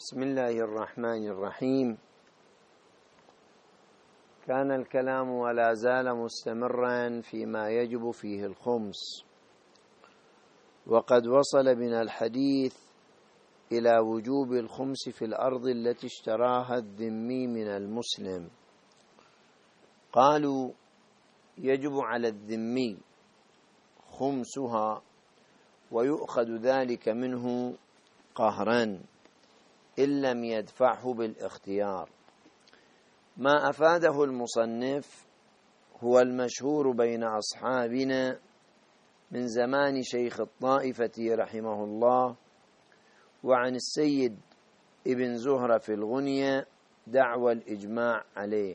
بسم الله الرحمن الرحيم. كان الكلام ولا زال مستمرا فيما يجب فيه الخمس، وقد وصل بنا الحديث إلى وجوب الخمس في الأرض التي اشتراها الذمي من المسلم. قالوا يجب على الذمي خمسها، ويؤخذ ذلك منه قهرا إن لم يدفعه بالاختيار. ما أفاده المصنف هو المشهور بين أصحابنا من زمان شيخ الطائفة رحمه الله وعن السيد ابن زهرة في الغنية دعوى الإجماع عليه،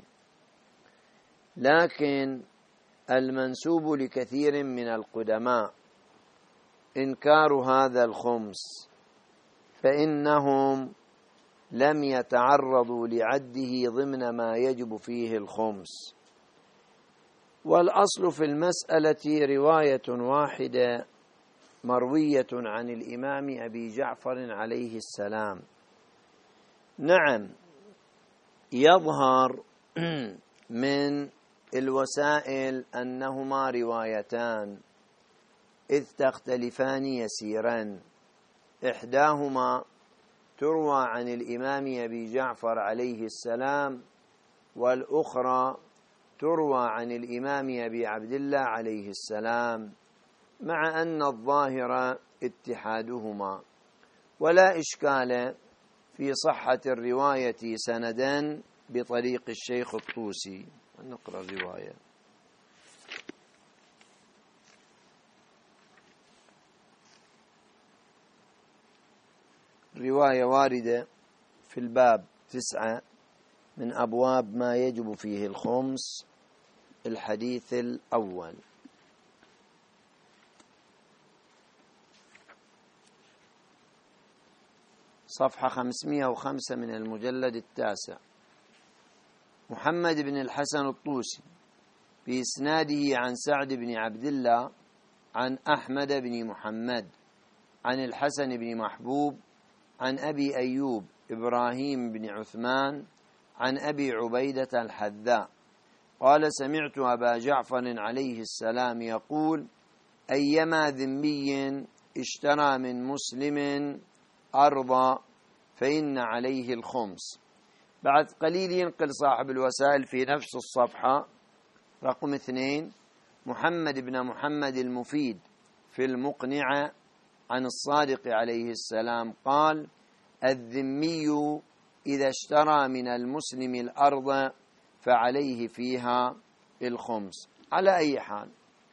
لكن المنسوب لكثير من القدماء إنكار هذا الخمس، فإنهم لم يتعرضوا لعده ضمن ما يجب فيه الخمس. والأصل في المسألة رواية واحدة مروية عن الإمام أبي جعفر عليه السلام. نعم، يظهر من الوسائل أنهما روايتان إذ تختلفان يسيرا، إحداهما تروى عن الإمام أبي جعفر عليه السلام، والأخرى تروى عن الإمام أبي عبد الله عليه السلام، مع أن الظاهر اتحادهما، ولا إشكال في صحة الرواية سندا بطريق الشيخ الطوسي. نقرأ الرواية. رواية واردة في الباب 9 من أبواب ما يجب فيه الخمس، الحديث الأول: صفحة 505 من المجلد 9. محمد بن الحسن الطوسي بإسناده عن سعد بن عبد الله عن أحمد بن محمد عن الحسن بن محبوب عن أبي أيوب إبراهيم بن عثمان عن أبي عبيدة الحذاء قال: سمعت أبا جعفر عليه السلام يقول: أيما ذمي اشترى من مسلم أرضا فإن عليه الخمس. بعد قليل ينقل صاحب الوسائل في نفس الصفحة رقم 2 محمد بن محمد المفيد في المقنعة عن الصادق عليه السلام قال: الذمي إذا اشترى من المسلم الأرض فعليه فيها الخمس. على أي حال،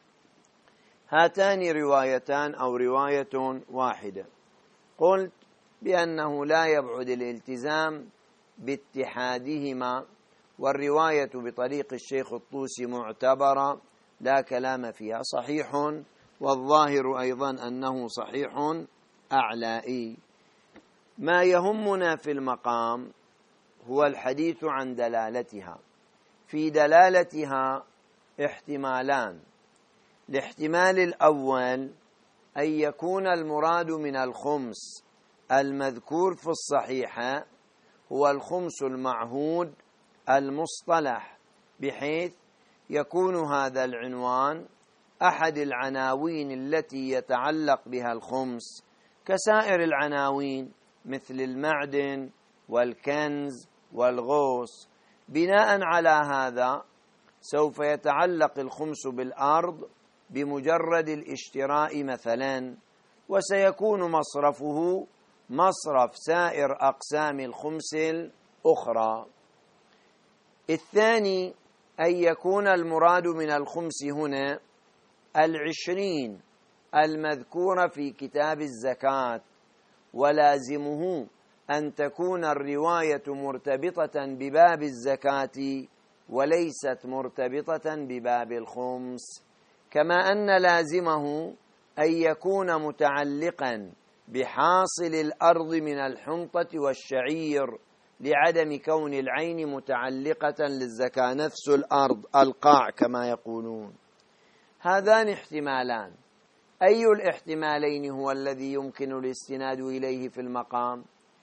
هاتان روايتان أو رواية واحدة. قلت بأنه لا يبعد الالتزام باتحادهما، والرواية بطريق الشيخ الطوسي معتبرة لا كلام فيها، صحيح، والظاهر أيضا أنه صحيح أعلائي. ما يهمنا في المقام هو الحديث عن دلالتها. في دلالتها احتمالان: الاحتمال الأول أن يكون المراد من الخمس المذكور في الصحيحة هو الخمس المعهود المصطلح، بحيث يكون هذا العنوان أحد العناوين التي يتعلق بها الخمس كسائر العناوين مثل المعدن والكنز والغوص. بناء على هذا سوف يتعلق الخمس بالأرض بمجرد الاشتراء مثلا، وسيكون مصرفه مصرف سائر أقسام الخمس الأخرى. الثاني أن يكون المراد من الخمس هنا 20 المذكورة في كتاب الزكاة، ولازمه أن تكون الرواية مرتبطة بباب الزكاة وليست مرتبطة بباب الخمس، كما أن لازمه أن يكون متعلقا بحاصل الأرض من الحنطة والشعير لعدم كون العين متعلقة للزكاة، نفس الأرض القاع كما يقولون. هذان احتمالان، أي الاحتمالين هو الذي يمكن الاستناد إليه في المقام؟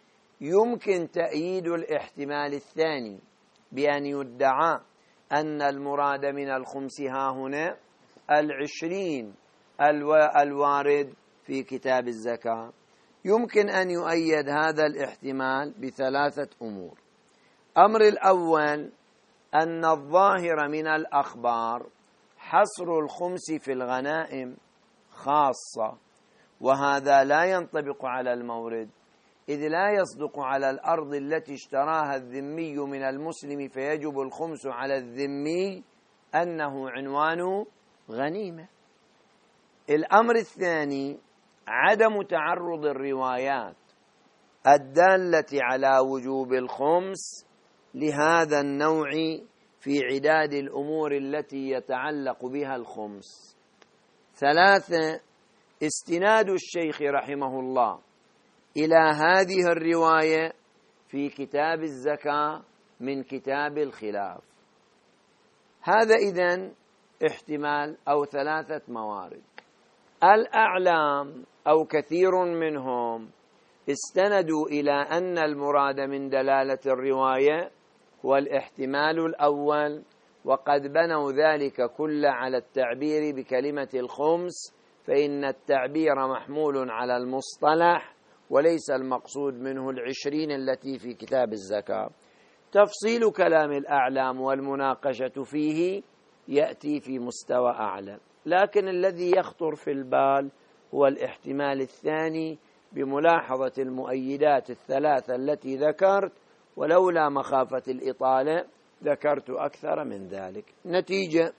يمكن تأييد الاحتمال الثاني بأن يدعى أن المراد من الخمس هاهنا 20 الوارد في كتاب الزكاة. يمكن أن يؤيد هذا الاحتمال بثلاثة أمور. أمر الأول أن الظاهر من الأخبار حصر الخمس في الغنائم خاصة، وهذا لا ينطبق على المورد، إذ لا يصدق على الأرض التي اشتراها الذمي من المسلم فيجب الخمس على الذمي أنه عنوان غنيمة. الأمر الثاني عدم تعرض الروايات الدالة على وجوب الخمس لهذا النوع في عداد الأمور التي يتعلق بها الخمس. ثلاثة استناد الشيخ رحمه الله إلى هذه الرواية في كتاب الزكاة من كتاب الخلاف. هذا إذن احتمال أو ثلاثة موارد. الأعلام أو كثير منهم استندوا إلى أن المراد من دلالة الرواية هو الاحتمال الأول، وقد بنوا ذلك كله على التعبير بكلمة الخمس، فإن التعبير محمول على المصطلح وليس المقصود منه 20 التي في كتاب الزكاة. تفصيل كلام الأعلام والمناقشة فيه يأتي في مستوى أعلى، لكن الذي يخطر في البال هو الاحتمال الثاني بملاحظة المؤيدات الثلاثة التي ذكرت، ولولا مخافة الإطالة ذكرت أكثر من ذلك. نتيجة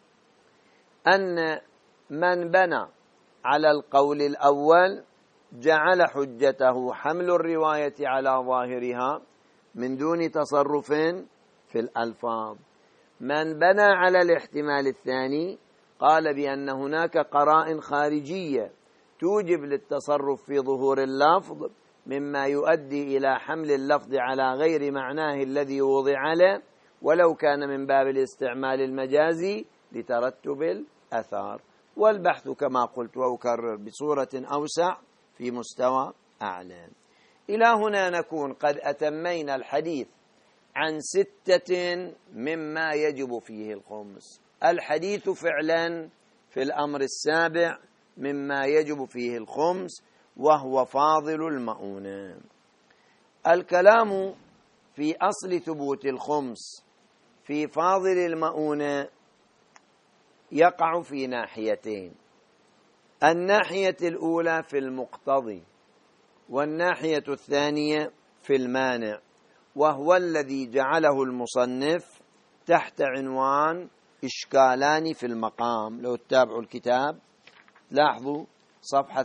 أن من بنى على القول الأول جعل حجته حمل الرواية على ظاهرها من دون تصرف في الألفاظ. من بنى على الاحتمال الثاني قال بأن هناك قرائن خارجية توجب للتصرف في ظهور اللفظ مما يؤدي إلى حمل اللفظ على غير معناه الذي وضع له، ولو كان من باب الاستعمال المجازي لترتب الأثار. والبحث كما قلت وأكرر بصورة أوسع في مستوى أعلى. إلى هنا نكون قد أتمينا الحديث عن 6 مما يجب فيه الخمس. الحديث فعلا في الأمر السابع مما يجب فيه الخمس، وهو فاضل المؤونة. الكلام في أصل ثبوت الخمس في فاضل المؤونة يقع في ناحيتين. الناحية الأولى في المقتضي، والناحية الثانية في المانع، وهو الذي جعله المصنف تحت عنوان إشكالان في المقام. لو تتابعوا الكتاب لاحظوا صفحة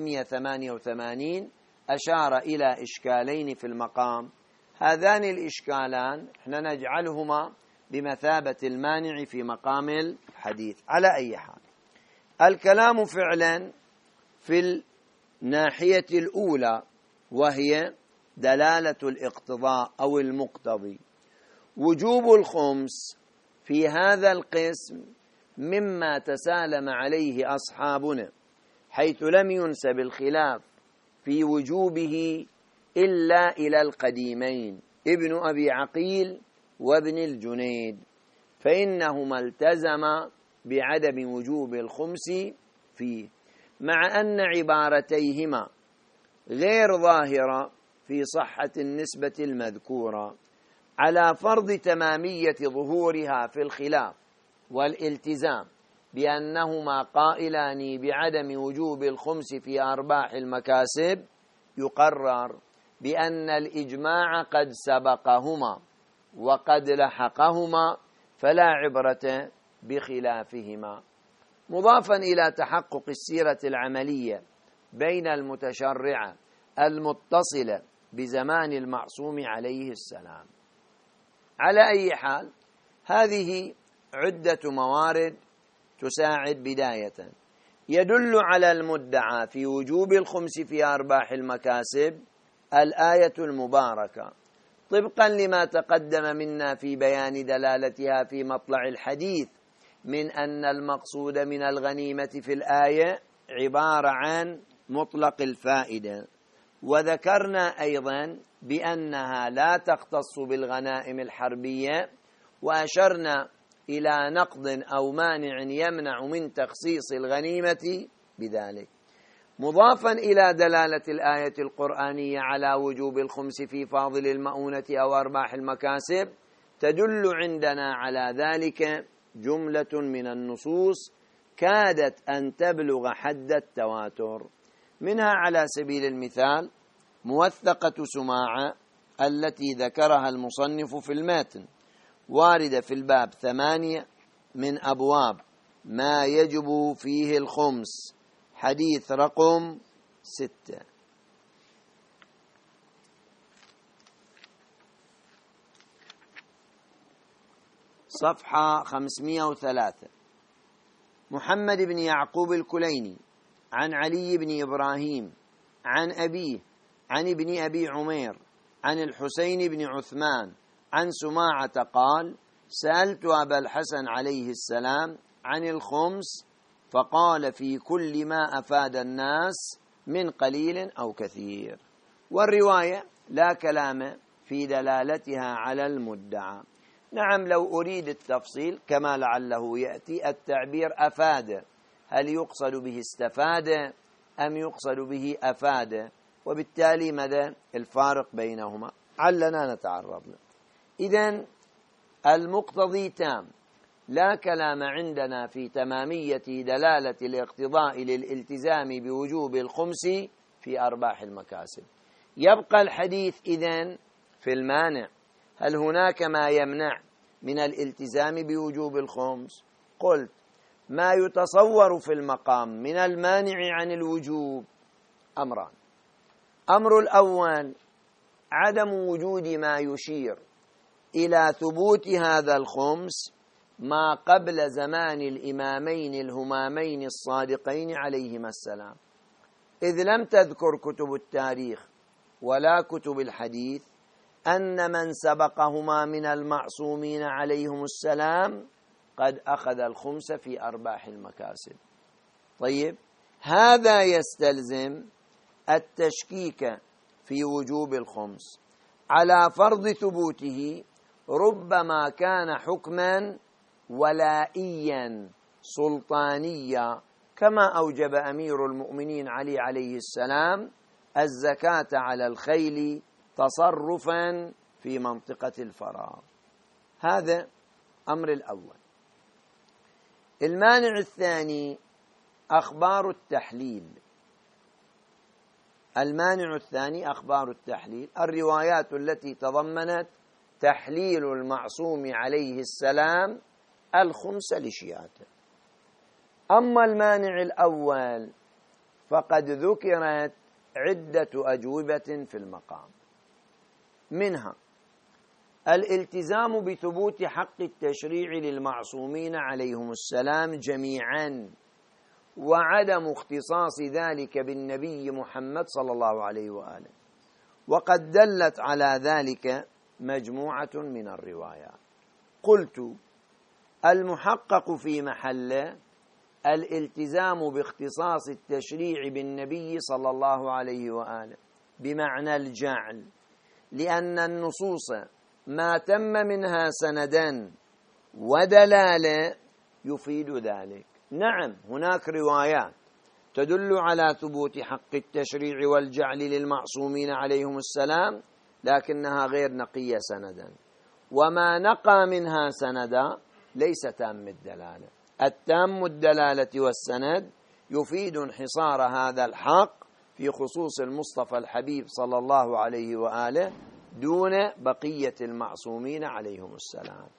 388 أشار إلى إشكالين في المقام. هذان الإشكالان احنا نجعلهما بمثابة المانع في مقام الحديث. على أي حال، الكلام فعلا في الناحية الأولى وهي دلالة الاقتضاء أو المقتضي. وجوب الخمس في هذا القسم مما تسالم عليه أصحابنا، حيث لم ينسب الخلاف في وجوبه إلا إلى القديمين ابن أبي عقيل وابن الجنيد، فإنهما التزما بعدم وجوب الخمس فيه، مع أن عبارتيهما غير ظاهرة في صحة النسبة المذكورة، على فرض تمامية ظهورها في الخلاف والالتزام بأنهما قائلان بعدم وجوب الخمس في أرباح المكاسب. يقرر بأن الإجماع قد سبقهما وقد لحقهما، فلا عبرة بخلافهما. مضافا إلى تحقق السيرة العملية بين المتشرعة المتصلة بزمان المعصوم عليه السلام. على أي حال، هذه عدة موارد تساعد. بداية يدل على المدعى في وجوب الخمس في أرباح المكاسب الآية المباركة، طبقا لما تقدم منا في بيان دلالتها في مطلع الحديث من أن المقصود من الغنيمة في الآية عبارة عن مطلق الفائدة، وذكرنا أيضا بأنها لا تختص بالغنائم الحربية، وأشرنا إلى نقض أو مانع يمنع من تخصيص الغنيمة بذلك. مضافا إلى دلالة الآية القرآنية على وجوب الخمس في فاضل المؤونة أو أرباح المكاسب، تدل عندنا على ذلك جملة من النصوص كادت أن تبلغ حد التواتر. منها على سبيل المثال موثقة سماعة التي ذكرها المصنف في الماتن، واردة في الباب 8 من أبواب ما يجب فيه الخمس، حديث رقم 6. صفحة 503. محمد بن يعقوب الكليني عن علي بن إبراهيم عن أبيه عن ابن أبي عمير عن الحسين بن عثمان عن سماعة قال: سألت أبا الحسن عليه السلام عن الخمس فقال: في كل ما أفاد الناس من قليل أو كثير. والرواية لا كلام في دلالتها على المدعى. نعم، لو أريد التفصيل كما لعله يأتي التعبير أفاد، هل يقصد به استفاد أم يقصد به أفاد؟ وبالتالي ماذا الفارق بينهما؟ علنا نتعرض له. إذن المقتضي تام، لا كلام عندنا في تمامية دلالة الاقتضاء للالتزام بوجوب الخمس في أرباح المكاسب. يبقى الحديث إذن في المانع، هل هناك ما يمنع من الالتزام بوجوب الخمس؟ قلت: ما يتصور في المقام من المانع عن الوجوب أمران. أمر الأول عدم وجود ما يشير إلى ثبوت هذا الخمس ما قبل زمان الإمامين الهمامين الصادقين عليهما السلام، إذ لم تذكر كتب التاريخ ولا كتب الحديث أن من سبقهما من المعصومين عليهم السلام قد أخذ الخمس في أرباح المكاسب. طيب، هذا يستلزم التشكيك في وجوب الخمس على فرض ثبوته، ربما كان حكما ولائيا سلطانيا، كما أوجب أمير المؤمنين علي عليه السلام الزكاة على الخيل تصرفا في منطقة الفراغ. هذا أمر الأول. المانع الثاني أخبار التحليل. المانع الثاني أخبار التحليل، الروايات التي تضمنت تحليل المعصوم عليه السلام الخمس لشيعته. أما المانع الأول فقد ذكرت عدة أجوبة في المقام، منها الالتزام بثبوت حق التشريع للمعصومين عليهم السلام جميعا، وعدم اختصاص ذلك بالنبي محمد صلى الله عليه وآله، وقد دلت على ذلك مجموعة من الروايات. قلت: المحقق في محله الالتزام باختصاص التشريع بالنبي صلى الله عليه وآله بمعنى الجعل، لأن النصوص ما تم منها سندا ودلالة يفيد ذلك. نعم، هناك روايات تدل على ثبوت حق التشريع والجعل للمعصومين عليهم السلام، لكنها غير نقية سندا، وما نقى منها سندا ليس تام الدلالة. التام الدلالة والسند يفيد انحصار هذا الحق في خصوص المصطفى الحبيب صلى الله عليه وآله دون بقية المعصومين عليهم السلام.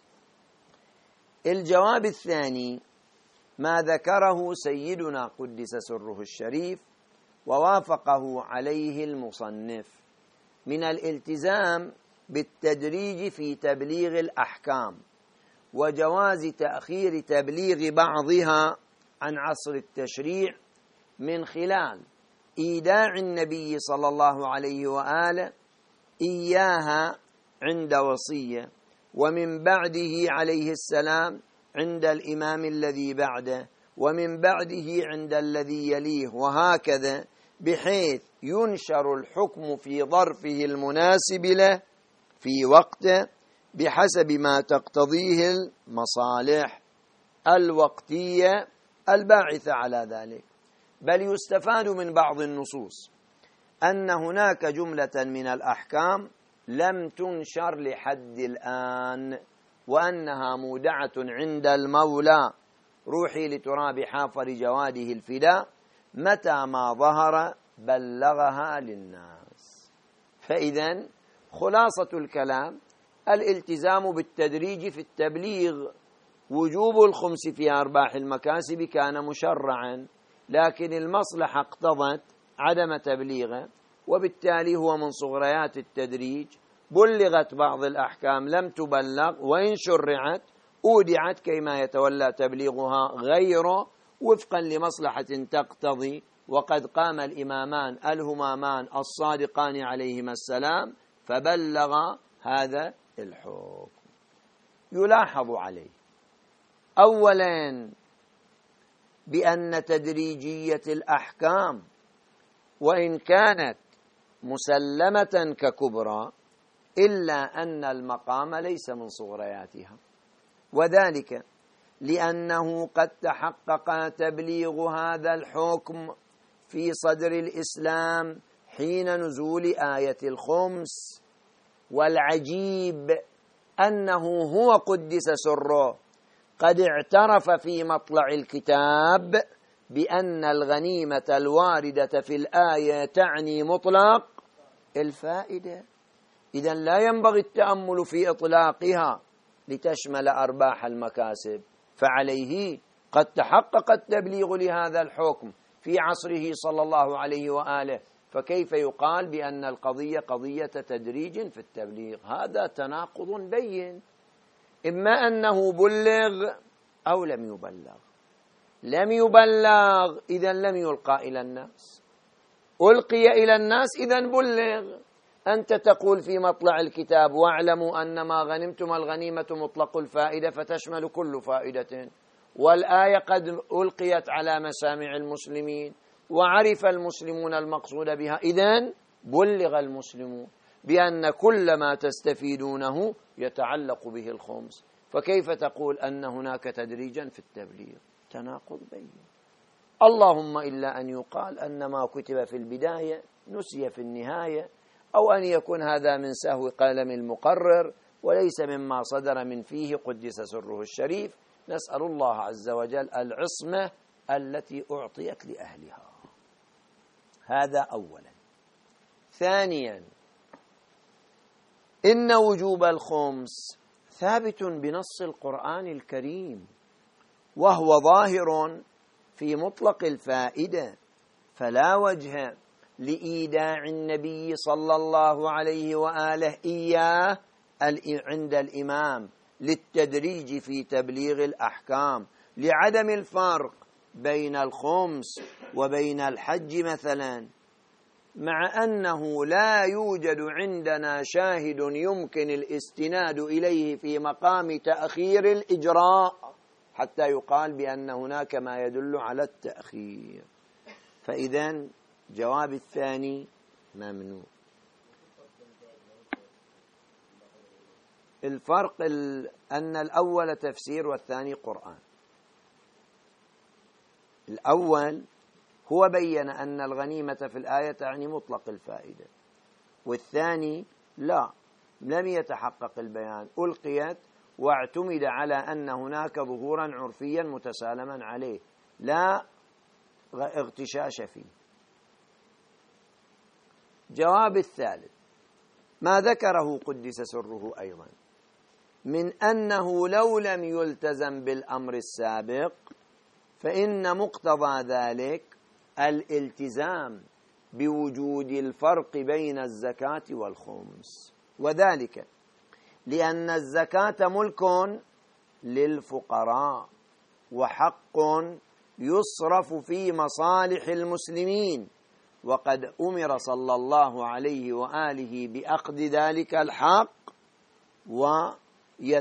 الجواب الثاني ما ذكره سيدنا قدس سره الشريف ووافقه عليه المصنف من الالتزام بالتدريج في تبليغ الأحكام، وجواز تأخير تبليغ بعضها عن عصر التشريع من خلال إيداع النبي صلى الله عليه وآله إياها عند وصية، ومن بعده عليه السلام عند الإمام الذي بعده، ومن بعده عند الذي يليه، وهكذا بحيث ينشر الحكم في ظرفه المناسب له في وقته بحسب ما تقتضيه المصالح الوقتية الباعثة على ذلك. بل يستفاد من بعض النصوص أن هناك جملة من الأحكام لم تنشر لحد الآن، وأنها مودعة عند المولى روحي لتراب حافر جواده الفداء، متى ما ظهر بلغها للناس. فإذن خلاصة الكلام الالتزام بالتدريج في التبليغ. وجوب الخمس في أرباح المكاسب كان مشرعا، لكن المصلحة اقتضت عدم تبليغه، وبالتالي هو من صغريات التدريج. بلغت بعض الأحكام لم تبلغ، وإن شرعت أودعت كيما يتولى تبليغها غيره وفقا لمصلحة تقتضي. وقد قام الإمامان الهمامان الصادقان عليهما السلام فبلغ هذا الحكم. يلاحظ عليه أولا بأن تدريجية الأحكام وإن كانت مسلمة ككبرى إلا أن المقام ليس من صغرياتها، وذلك لأنه قد تحقق تبليغ هذا الحكم في صدر الإسلام حين نزول آية الخمس. والعجيب أنه هو قدس سره قد اعترف في مطلع الكتاب بأن الغنيمة الواردة في الآية تعني مطلق الفائدة. إذن لا ينبغي التأمل في إطلاقها لتشمل أرباح المكاسب، فعليه قد تحقق التبليغ لهذا الحكم في عصره صلى الله عليه وآله، فكيف يقال بأن القضية قضية تدريج في التبليغ؟ هذا تناقض بين، إما أنه بلغ أو لم يبلغ. لم يبلغ إذن لم يلقى إلى الناس، ألقي إلى الناس إذن بلغ. أنت تقول في مطلع الكتاب واعلموا أنما غنمتم الغنيمة مطلق الفائدة فتشمل كل فائدة، والآية قد ألقيت على مسامع المسلمين وعرف المسلمون المقصود بها، إذن بلغ المسلمون بأن كل ما تستفيدونه يتعلق به الخمس، فكيف تقول أن هناك تدريجا في التبليغ؟ تناقض بين. اللهم إلا أن يقال أن ما كتب في البداية نسي في النهاية، أو أن يكون هذا من سهو قلم المقرر وليس مما صدر من فيه قدس سره الشريف. نسأل الله عز وجل العصمة التي أعطيت لأهلها. هذا أولا. ثانيا إن وجوب الخمس ثابت بنص القرآن الكريم، وهو ظاهر في مطلق الفائدة، فلا وجه لإيداع النبي صلى الله عليه وآله إياه عند الإمام للتدريج في تبليغ الأحكام، لعدم الفرق بين الخمس وبين الحج مثلا، مع أنه لا يوجد عندنا شاهد يمكن الاستناد إليه في مقام تأخير الإجراء حتى يقال بأن هناك ما يدل على التأخير. فإذن جواب الثاني ممنوع. الفرق أن الأول تفسير والثاني قرآن. الأول هو بين أن الغنيمة في الآية تعني مطلق الفائدة، والثاني لا، لم يتحقق البيان، ألقيت واعتمد على أن هناك ظهورا عرفيا متسالما عليه لا اغتشاش فيه. جواب الثالث ما ذكره قدس سره أيضا من أنه لو لم يلتزم بالأمر السابق فإن مقتضى ذلك الالتزام بوجود الفرق بين الزكاة والخمس، وذلك لأن الزكاة ملك للفقراء وحق يصرف في مصالح المسلمين، وقد أمر صلى الله عليه وآله بأخذ ذلك الحق،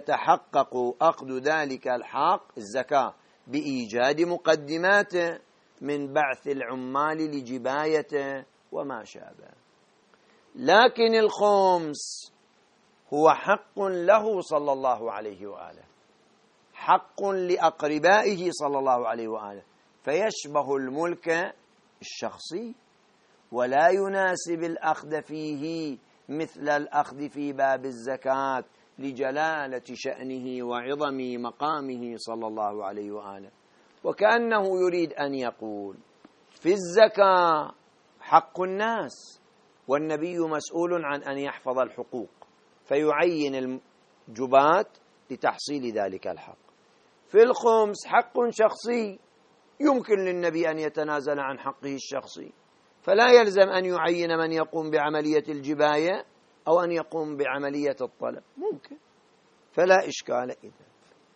ويتحقق أخذ ذلك الحق الزكاة بإيجاد مقدماته، من بعث العمال لجبايته وما شابه. لكن الخمس هو حق له صلى الله عليه وآله، حق لأقربائه صلى الله عليه وآله، فيشبه الملك الشخصي، ولا يناسب الأخذ فيه مثل الأخذ في باب الزكاة لجلالة شأنه وعظم مقامه صلى الله عليه وآله. وكأنه يريد أن يقول في الزكاة حق الناس، والنبي مسؤول عن أن يحفظ الحقوق، فيعين الجباة لتحصيل ذلك الحق. في الخمس حق شخصي، يمكن للنبي أن يتنازل عن حقه الشخصي، فلا يلزم أن يعين من يقوم بعملية الجباية أو أن يقوم بعملية الطلب، ممكن، فلا إشكال إذن.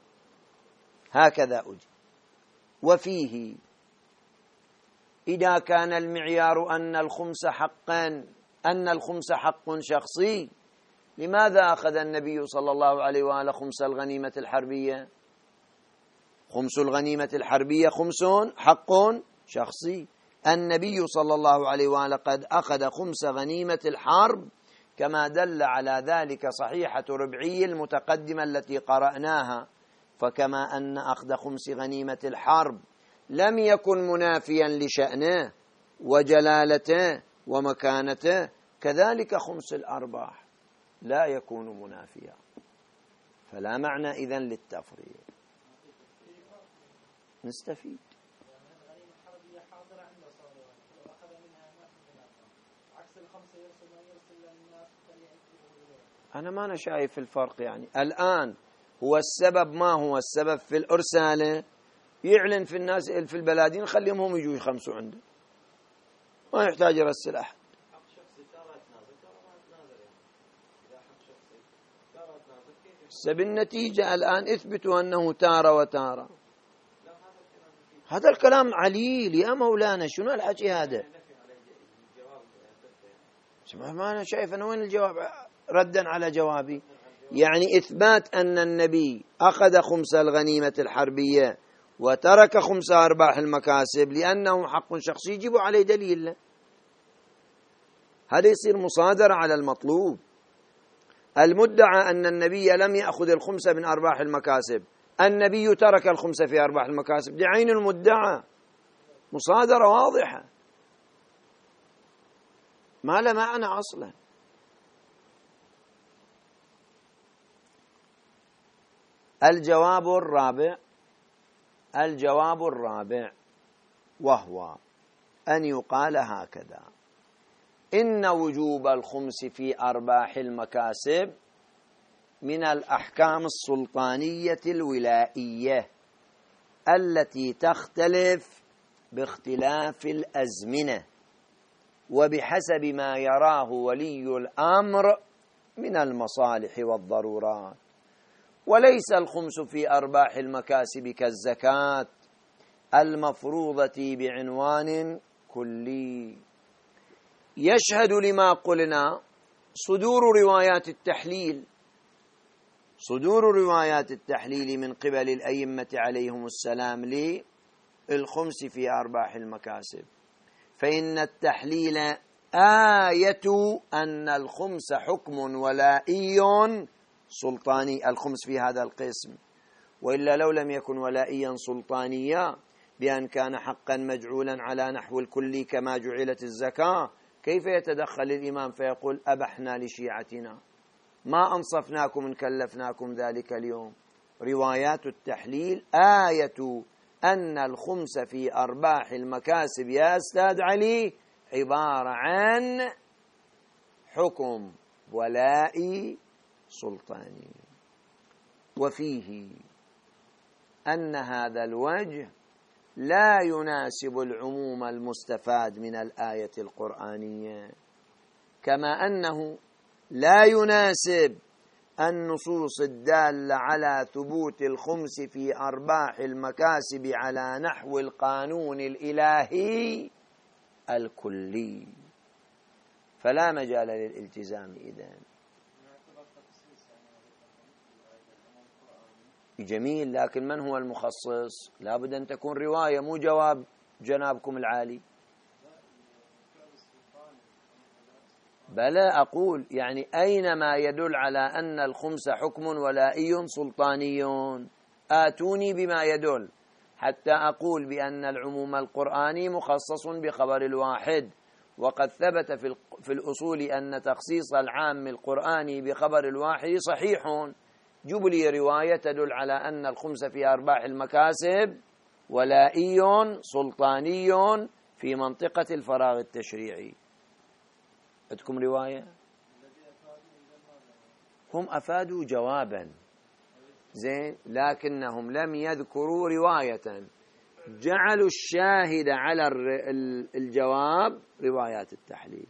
هكذا أجي. وفيه إذا كان المعيار أن الخمس حق شخصي، لماذا أخذ النبي صلى الله عليه وآله خمس الغنيمة الحربية؟ خمس الغنيمة الحربية خمس حق شخصي. النبي صلى الله عليه وآله قد أخذ خمس غنيمة الحرب، كما دل على ذلك صحيحة ربعي المتقدمة التي قرأناها. فكما أن أخذ خمس غنيمة الحرب لم يكن منافيا لشأنه وجلالته ومكانته، كذلك خمس الأرباح لا يكون منافيا، فلا معنى إذن للتفريق. نستفيد. أنا ما أنا شايف الفرق يعني. الآن هو السبب، ما هو السبب في الأرسالة؟ يعلن في الناس في البلادين، خليهم هم يجوا يخمسوا عنده، ما يحتاج يرسل أحد. بالنتيجة الآن اثبتوا أنه تارة وتارة. هذا الكلام عليل يا مولانا، شنو الحكي هذا؟ ما أنا شايف أنا وين الجواب ردا على جوابي؟ يعني إثبات أن النبي أخذ خمس الغنيمة الحربية وترك خمس أرباح المكاسب لأنه حق شخصي، يجيبوا عليه دليل. هذا يصير مصادرة على المطلوب. المدعى أن النبي لم يأخذ الخمس من أرباح المكاسب، النبي ترك الخمس في أرباح المكاسب، دي عين المدعى، مصادرة واضحة ما له معنى أصلا. الجواب الرابع وهو أن يقال هكذا: إن وجوب الخمس في أرباح المكاسب من الأحكام السلطانية الولائية التي تختلف باختلاف الأزمنة وبحسب ما يراه ولي الأمر من المصالح والضرورات، وليس الخمس في أرباح المكاسب كالزكاة المفروضة بعنوان كلي. يشهد لما قلنا صدور روايات التحليل من قبل الأئمة عليهم السلام للخمس في أرباح المكاسب، فإن التحليل آية أن الخمس حكم ولائي سلطاني، الخمس في هذا القسم، وإلا لو لم يكن ولائيا سلطانيا بأن كان حقا مجعولا على نحو الكل كما جعلت الزكاة، كيف يتدخل الإمام فيقول أبحنا لشيعتنا، ما أنصفناكم إن كلفناكم ذلك اليوم؟ روايات التحليل آية أن الخمس في أرباح المكاسب يا أستاذ علي عبارة عن حكم ولائي سلطاني. وفيه أن هذا الوجه لا يناسب العموم المستفاد من الآية القرآنية، كما أنه لا يناسب النصوص الدالة على ثبوت الخمس في أرباح المكاسب على نحو القانون الإلهي الكلي، فلا مجال للالتزام إذن. جميل، لكن من هو المخصص؟ لا بد أن تكون رواية مو جواب جنابكم العالي؟ بلى، أقول يعني أينما يدل على أن الخمس حكم ولائي سلطاني آتوني بما يدل حتى أقول بأن العموم القرآني مخصص بخبر الواحد، وقد ثبت في الأصول أن تخصيص العام القرآني بخبر الواحد صحيح. جب لي رواية تدل على أن الخمس في أرباح المكاسب ولائي سلطاني في منطقة الفراغ التشريعي. عندكم رواية؟ هم أفادوا جوابا زين، لكنهم لم يذكروا رواية، جعلوا الشاهد على الجواب روايات التحليل.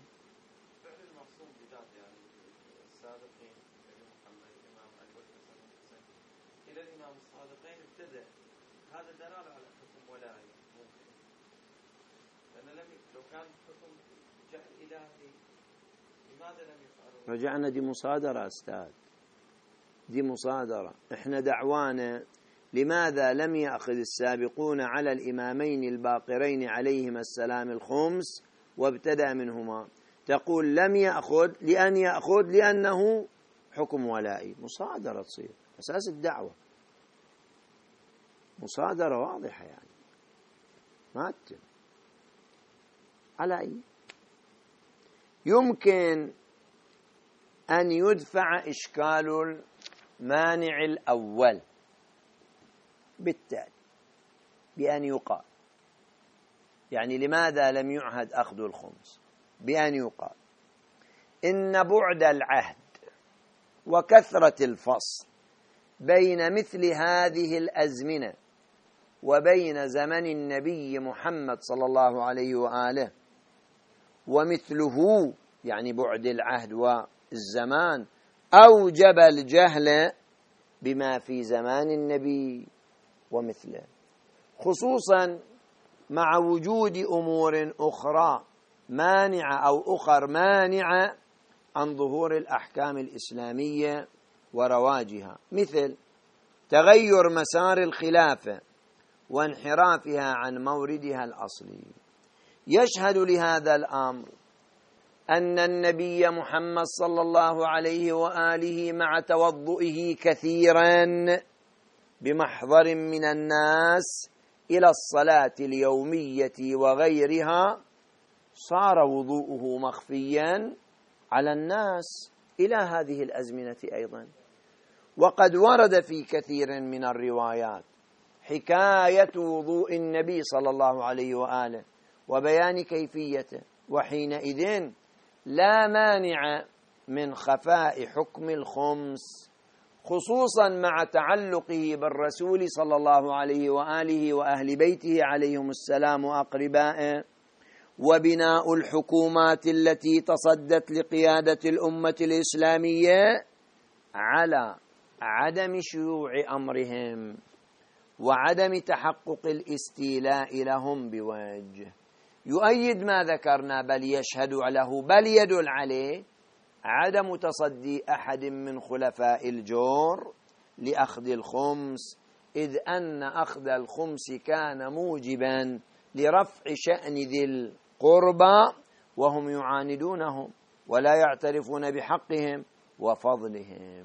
رجعنا دي مصادرة أستاذ، دي مصادرة. احنا دعوانا لماذا لم يأخذ السابقون على الإمامين الباقرين عليهما السلام الخمس وابتدأ منهما؟ تقول لم يأخذ لأنه حكم ولائي. مصادرة تصير أساس الدعوة، مصادرة واضحة يعني ما تتم. على أي يمكن أن يدفع إشكال المانع الأول بالتالي بأن يقال، يعني لماذا لم يعهد أخذ الخمس؟ بأن يقال إن بعد العهد وكثرة الفصل بين مثل هذه الأزمنة وبين زمن النبي محمد صلى الله عليه وآله ومثله، يعني بعد العهد والزمان، أوجب الجهل بما في زمان النبي ومثله، خصوصا مع وجود أمور أخرى مانعة أو أخر مانعة عن ظهور الأحكام الإسلامية ورواجها، مثل تغير مسار الخلافة وانحرافها عن موردها الأصلي. يشهد لهذا الأمر أن النبي محمد صلى الله عليه وآله مع توضئه كثيرا بمحضر من الناس إلى الصلاة اليومية وغيرها صار وضوءه مخفيا على الناس إلى هذه الأزمنة أيضا. وقد ورد في كثير من الروايات حكاية وضوء النبي صلى الله عليه وآله وبيان كيفيته، وحينئذ لا مانع من خفاء حكم الخمس، خصوصا مع تعلقه بالرسول صلى الله عليه وآله وأهل بيته عليهم السلام وأقربائه، وبناء الحكومات التي تصدت لقيادة الأمة الإسلامية على عدم شيوع أمرهم وعدم تحقق الاستيلاء لهم بوجه. يؤيد ما ذكرنا بل يشهد له بل يدل عليه عدم تصدي أحد من خلفاء الجور لأخذ الخمس، إذ أن أخذ الخمس كان موجبا لرفع شأن ذي القربى وهم يعاندونهم ولا يعترفون بحقهم وفضلهم.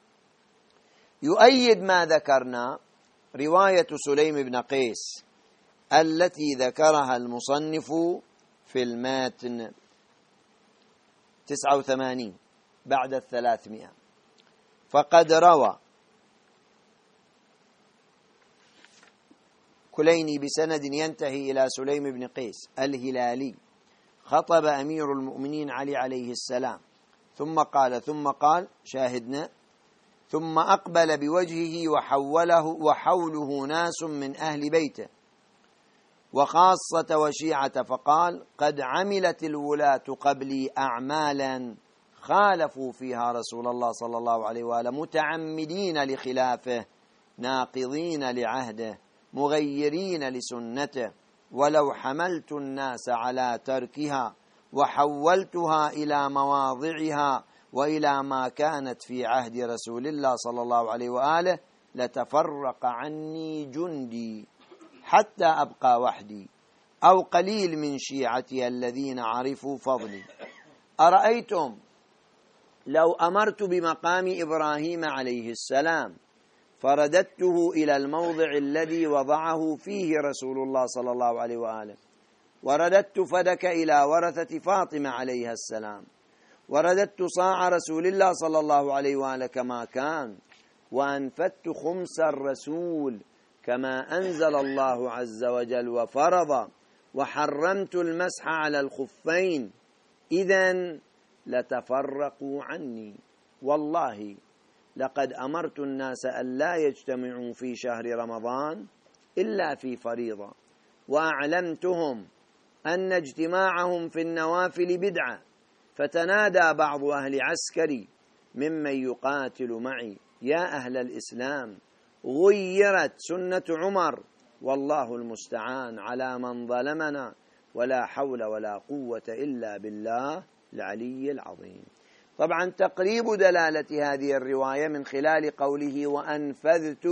يؤيد ما ذكرنا رواية سليم بن قيس التي ذكرها المصنف في الماتن 89 بعد 300. فقد روى كليني بسند ينتهي إلى سليم بن قيس الهلالي خطب أمير المؤمنين علي عليه السلام ثم قال شاهدنا، ثم أقبل بوجهه وحوله ناس من أهل بيته وخاصة وشيعة، فقال قد عملت الولاة قبلي أعمالا خالفوا فيها رسول الله صلى الله عليه وآله متعمدين لخلافه ناقضين لعهده مغيرين لسنته، ولو حملت الناس على تركها وحولتها إلى مواضعها وإلى ما كانت في عهد رسول الله صلى الله عليه وآله لتفرق عني جندي حتى أبقى وحدي، أو قليل من شيعتي الذين عرفوا فضلي. أرأيتم لو أمرت بمقام إبراهيم عليه السلام فرددته إلى الموضع الذي وضعه فيه رسول الله صلى الله عليه وآله، ورددت فدك إلى ورثة فاطمة عليها السلام، ورددت صاع رسول الله صلى الله عليه وآله كما كان، وأنفذت خمس الرسول كما أنزل الله عز وجل وفرض، وحرمت المسح على الخفين، إذن لتفرقوا عني. والله لقد أمرت الناس أن لا يجتمعوا في شهر رمضان إلا في فريضة، وأعلمتهم أن اجتماعهم في النوافل بدعة، فتنادى بعض أهل عسكري ممن يقاتل معي: يا أهل الإسلام، غيرت سنة عمر، والله المستعان على من ظلمنا، ولا حول ولا قوة إلا بالله العلي العظيم. طبعا تقريب دلالة هذه الرواية من خلال قوله: وأنفذت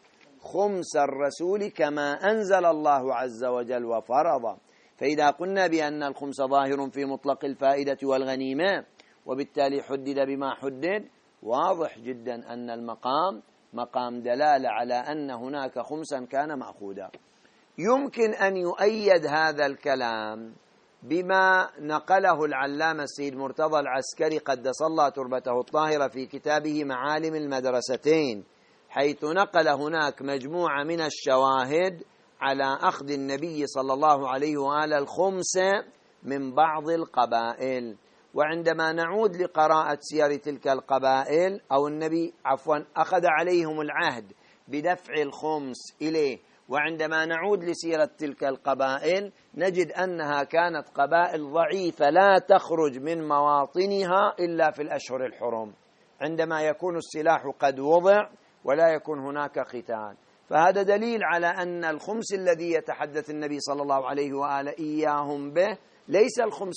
خمس الرسول كما أنزل الله عز وجل وفرض. فإذا قلنا بأن الخمس ظاهر في مطلق الفائدة والغنيمة، وبالتالي حدد بما حدد، واضح جدا أن المقام مقام دلالة على أن هناك خمسا كان مأخوذا. يمكن أن يؤيد هذا الكلام بما نقله العلامة السيد مرتضى العسكري قدس الله تربته الطاهرة في كتابه معالم المدرستين، حيث نقل هناك مجموعة من الشواهد على أخذ النبي صلى الله عليه وآله الخمس من بعض القبائل. وعندما نعود لقراءة سير تلك القبائل، أو النبي أخذ عليهم العهد بدفع الخمس إليه، وعندما نعود لسيرة تلك القبائل نجد أنها كانت قبائل ضعيفة لا تخرج من مواطنها إلا في الأشهر الحرم، عندما يكون السلاح قد وضع ولا يكون هناك قتال. فهذا دليل على أن الخمس الذي يتحدث النبي صلى الله عليه وآله إياهم به ليس الخمس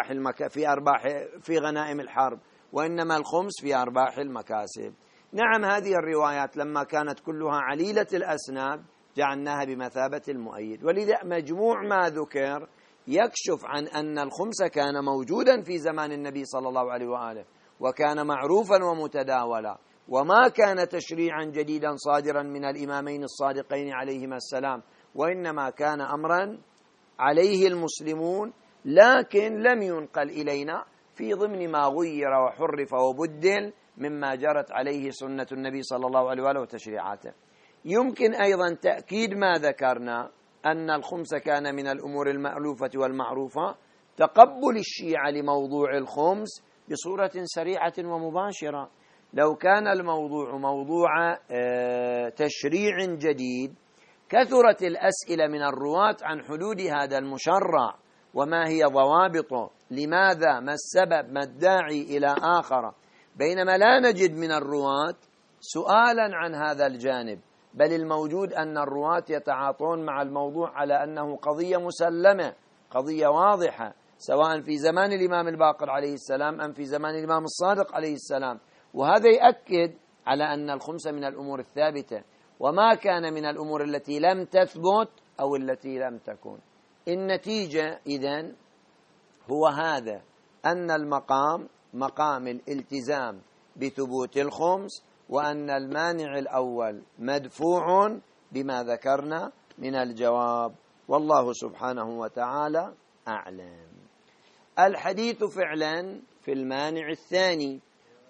في غنائم الحرب، وإنما الخمس في أرباح المكاسب. نعم، هذه الروايات لما كانت كلها عليلة الأسناد جعلناها بمثابة المؤيد، ولذا مجموع ما ذكر يكشف عن أن الخمس كان موجودا في زمان النبي صلى الله عليه وآله، وكان معروفا ومتداولا، وما كان تشريعا جديدا صادرا من الإمامين الصادقين عليهما السلام، وإنما كان أمرا عليه المسلمون، لكن لم ينقل إلينا في ضمن ما غير وحرف وبدل مما جرت عليه سنة النبي صلى الله عليه وآله وتشريعاته. يمكن أيضا تأكيد ما ذكرنا أن الخمس كان من الأمور المألوفة والمعروفة، تقبل الشيعة لموضوع الخمس بصورة سريعة ومباشرة. لو كان الموضوع موضوع تشريع جديد كثرت الأسئلة من الرواة عن حدود هذا المشرع، وما هي ضوابطه، لماذا، ما السبب، ما الداعي إلى آخر، بينما لا نجد من الرواة سؤالا عن هذا الجانب، بل الموجود أن الرواة يتعاطون مع الموضوع على أنه قضية مسلمة، قضية واضحة، سواء في زمان الإمام الباقر عليه السلام أم في زمان الإمام الصادق عليه السلام. وهذا يؤكد على أن الخمس من الأمور الثابتة، وما كان من الأمور التي لم تثبت أو التي لم تكن. النتيجة إذن هو هذا، أن المقام مقام الالتزام بثبوت الخمس، وأن المانع الأول مدفوع بما ذكرنا من الجواب، والله سبحانه وتعالى أعلم. الحديث فعلا في المانع الثاني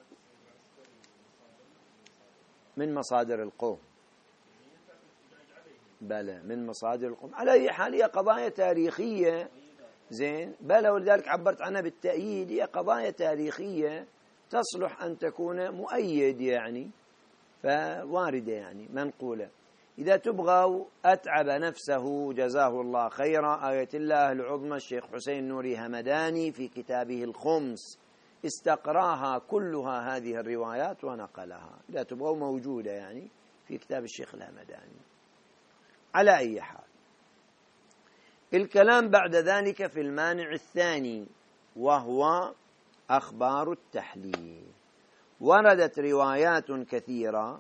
من مصادر القوم. بلى، من مصادر القوم. على أي حال هي قضايا تاريخية، زين، بلى، ولذلك عبرت عنها بالتأييد، هي قضايا تاريخية تصلح أن تكون مؤيد، يعني فواردة، يعني منقولة. إذا تبغوا أتعب نفسه جزاه الله خيرا آية الله العظمى الشيخ حسين نوري همداني في كتابه الخمس استقراها كلها هذه الروايات ونقلها، إذا تبغوا موجودة يعني في كتاب الشيخ الهمداني. على أي حال، الكلام بعد ذلك في المانع الثاني، وهو أخبار التحليل. وردت روايات كثيرة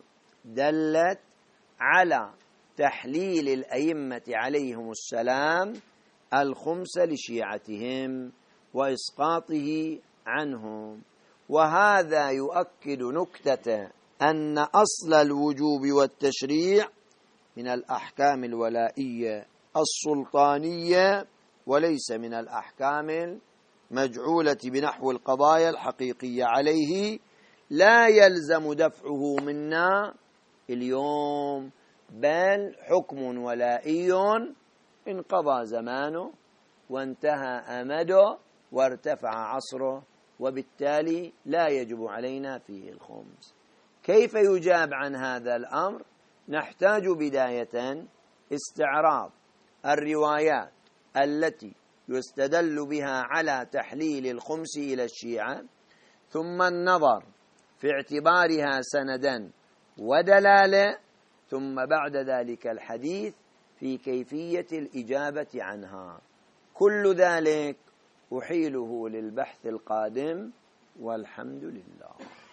دلت على تحليل الأئمة عليهم السلام الخمس لشيعتهم وإسقاطه عنهم. وهذا يؤكد نكتة أن أصل الوجوب والتشريع من الأحكام الولائية السلطانية وليس من الأحكام المجعولة بنحو القضايا الحقيقية، عليه لا يلزم دفعه منا اليوم، بل حكم ولائي انقضى زمانه وانتهى أمده وارتفع عصره، وبالتالي لا يجب علينا فيه الخمس. كيف يجاب عن هذا الأمر؟ نحتاج بداية استعراض الروايات التي يستدل بها على تحليل الخمس إلى الشيعة، ثم النظر في اعتبارها سندا ودلالة، ثم بعد ذلك الحديث في كيفية الإجابة عنها. كل ذلك أحيله للبحث القادم، والحمد لله.